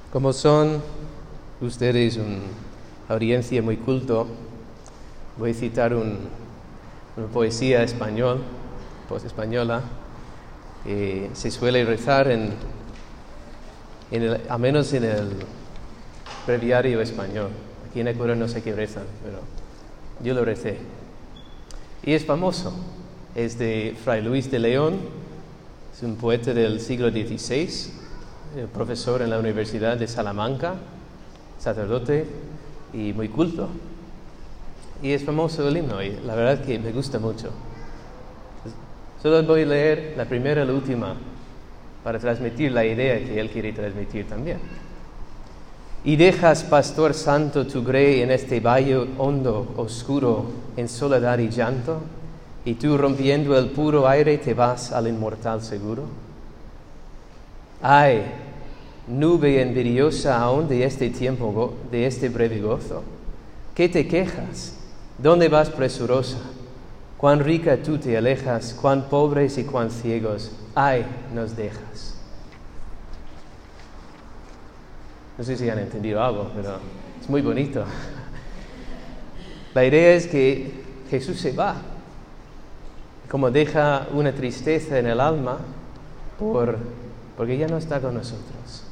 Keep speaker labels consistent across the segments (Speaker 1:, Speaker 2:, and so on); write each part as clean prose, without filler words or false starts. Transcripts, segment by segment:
Speaker 1: Como son ustedes una audiencia muy culto, voy a citar una poesía española, que se suele rezar al menos en el breviario español. Aquí en Ecuador no sé qué rezan, pero yo lo recé. Y es famoso, es de Fray Luis de León, es un poeta del siglo XVI, profesor en la Universidad de Salamanca, sacerdote y muy culto. Y es famoso el himno y la verdad que me gusta mucho. Solo voy a leer la primera y la última para transmitir la idea que él quiere transmitir también. Y dejas, pastor santo, tu grey en este valle hondo, oscuro, en soledad y llanto, y tú rompiendo el puro aire te vas al inmortal seguro. Ay, nube envidiosa aún de este tiempo, de este breve gozo, ¿qué te quejas? ¿Dónde vas presurosa? Cuán rica tú te alejas, cuán pobres y cuán ciegos, ay, nos dejas. No sé si han entendido algo, pero es muy bonito. La idea es que Jesús se va, como deja una tristeza en el alma porque ya no está con nosotros.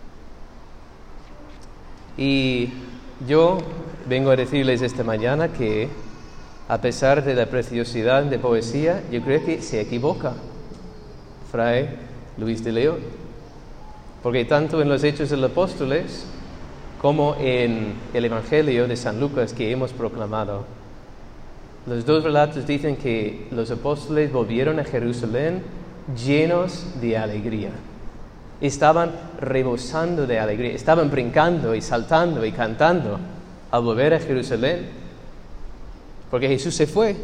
Speaker 1: Y yo vengo a decirles esta mañana que, a pesar de la preciosidad de poesía, yo creo que se equivoca Fray Luis de León. Porque tanto en los Hechos de los Apóstoles como en el Evangelio de San Lucas que hemos proclamado, los dos relatos dicen que los apóstoles volvieron a Jerusalén llenos de alegría. Estaban rebosando de alegría, estaban brincando y saltando y cantando al volver a Jerusalén, porque Jesús se fue.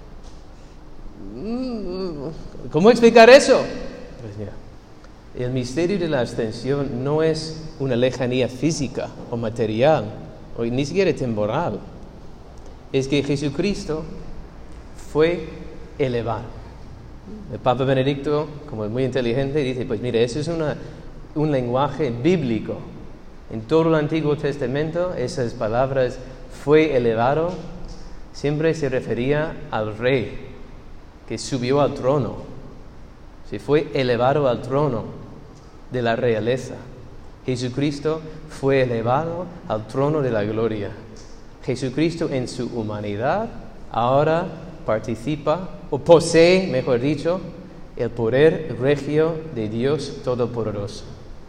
Speaker 1: ¿Cómo explicar eso? Pues mira, el misterio de la ascensión no es una lejanía física o material, o ni siquiera temporal. Es que Jesucristo fue elevado. El Papa Benedicto, como es muy inteligente, dice, pues mire, eso es un lenguaje bíblico. En todo el Antiguo Testamento, esas palabras, fue elevado, siempre se refería al rey que subió al trono. Se fue elevado al trono de la realeza. Jesucristo fue elevado al trono de la gloria. Jesucristo en su humanidad ahora participa, o posee, mejor dicho, el poder regio de Dios Todopoderoso.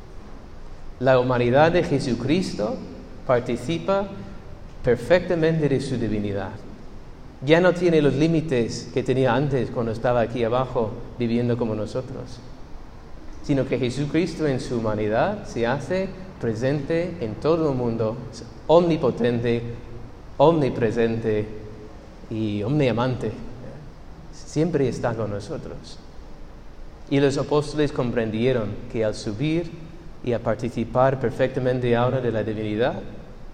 Speaker 1: La humanidad de Jesucristo participa perfectamente de su divinidad. Ya no tiene los límites que tenía antes cuando estaba aquí abajo viviendo como nosotros, sino que Jesucristo en su humanidad se hace presente en todo el mundo, es omnipotente, omnipresente y omniamante. Siempre está con nosotros. Y los apóstoles comprendieron que al subir y a participar perfectamente ahora de la divinidad,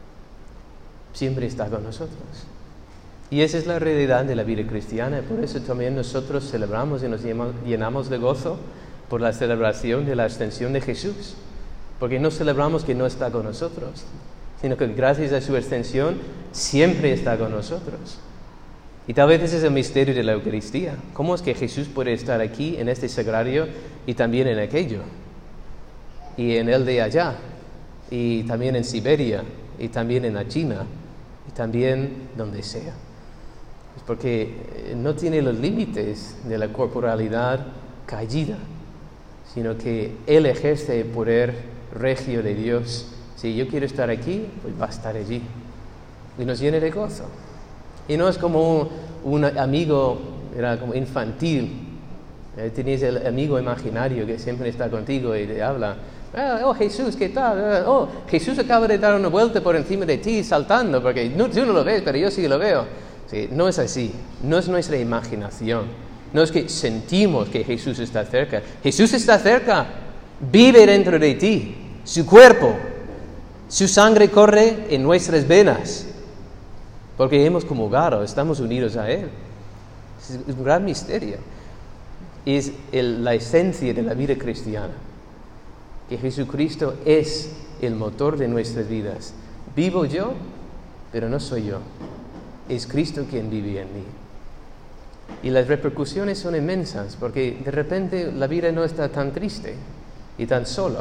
Speaker 1: siempre está con nosotros. Y esa es la realidad de la vida cristiana. Por eso también nosotros celebramos y nos llenamos de gozo por la celebración de la ascensión de Jesús. Porque no celebramos que no está con nosotros, sino que gracias a su ascensión siempre está con nosotros. Y tal vez ese es el misterio de la Eucaristía. ¿Cómo es que Jesús puede estar aquí en este sagrario y también en aquello? Y en el de allá, y también en Siberia, y también en la China, y también donde sea. Es porque no tiene los límites de la corporalidad caída, sino que Él ejerce el poder regio de Dios. Si yo quiero estar aquí, pues va a estar allí. Y nos llena de gozo. Y no es como un amigo, era como infantil. Tenías el amigo imaginario que siempre está contigo y te habla. Oh, Jesús, ¿qué tal? Oh, Jesús acaba de dar una vuelta por encima de ti saltando, porque tú no lo ves, pero yo sí lo veo. Sí, no es así. No es nuestra imaginación. No es que sentimos que Jesús está cerca. Jesús está cerca. Vive dentro de ti. Su cuerpo, su sangre corre en nuestras venas. Porque hemos comulgado, estamos unidos a Él. Es un gran misterio. Es la esencia de la vida cristiana. Que Jesucristo es el motor de nuestras vidas. Vivo yo, pero no soy yo. Es Cristo quien vive en mí. Y las repercusiones son inmensas, porque de repente la vida no está tan triste y tan sola.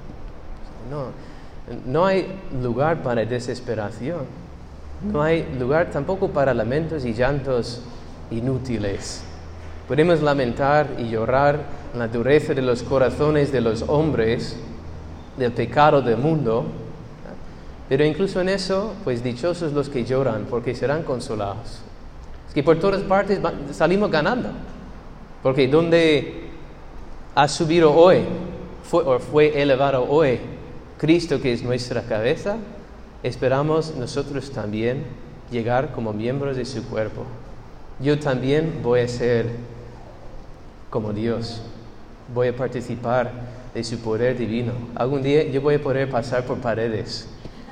Speaker 1: No hay lugar para desesperación. No hay lugar tampoco para lamentos y llantos inútiles. Podemos lamentar y llorar en la dureza de los corazones de los hombres, del pecado del mundo, pero incluso en eso, pues dichosos los que lloran, porque serán consolados. Es que por todas partes salimos ganando, porque donde ha subido hoy, fue elevado hoy Cristo, que es nuestra cabeza, esperamos nosotros también llegar como miembros de su cuerpo. Yo también voy a ser como Dios, voy a participar de su poder divino. Algún día yo voy a poder pasar por paredes.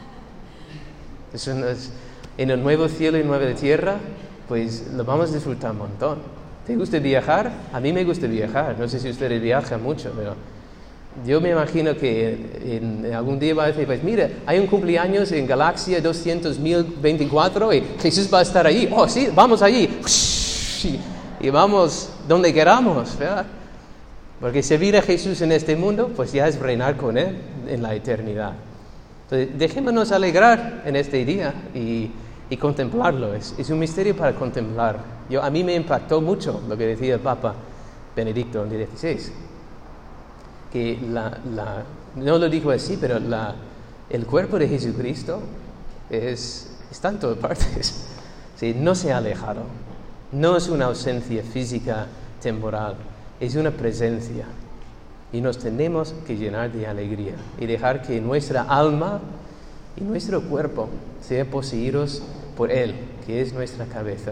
Speaker 1: En el nuevo cielo y nueva tierra, pues lo vamos a disfrutar un montón. ¿Te gusta viajar? A mí me gusta viajar. No sé si ustedes viajan mucho, pero yo me imagino que algún día va a decir, pues mira, hay un cumpleaños en Galaxia 200.024 y Jesús va a estar allí. Oh, sí, vamos allí. Y vamos donde queramos, ¿verdad? Porque servir a Jesús en este mundo, pues ya es reinar con Él en la eternidad. Entonces, dejémonos alegrar en este día y contemplarlo. Es un misterio para contemplar. A mí me impactó mucho lo que decía el Papa Benedicto XVI. Que no lo dijo así, pero el cuerpo de Jesucristo está en todas partes. Sí, no se ha alejado. No es una ausencia física temporal, es una presencia. Y nos tenemos que llenar de alegría y dejar que nuestra alma y nuestro cuerpo sean poseídos por Él, que es nuestra cabeza.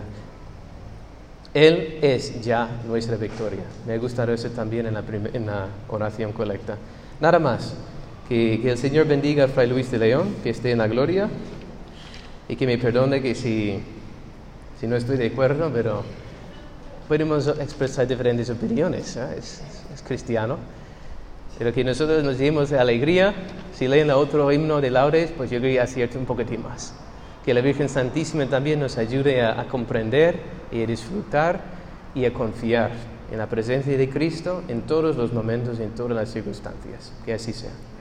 Speaker 1: Él es ya nuestra victoria. Me ha gustado eso también en la oración colecta. Nada más. Que el Señor bendiga a Fray Luis de León, que esté en la gloria, y que me perdone que si no estoy de acuerdo, pero podemos expresar diferentes opiniones, ¿eh? Es cristiano. Pero que nosotros nos llevemos de alegría. Si leen el otro himno de laudes, pues yo quería acierte un poquitín más. Que la Virgen Santísima también nos ayude a comprender y a disfrutar y a confiar en la presencia de Cristo en todos los momentos y en todas las circunstancias. Que así sea.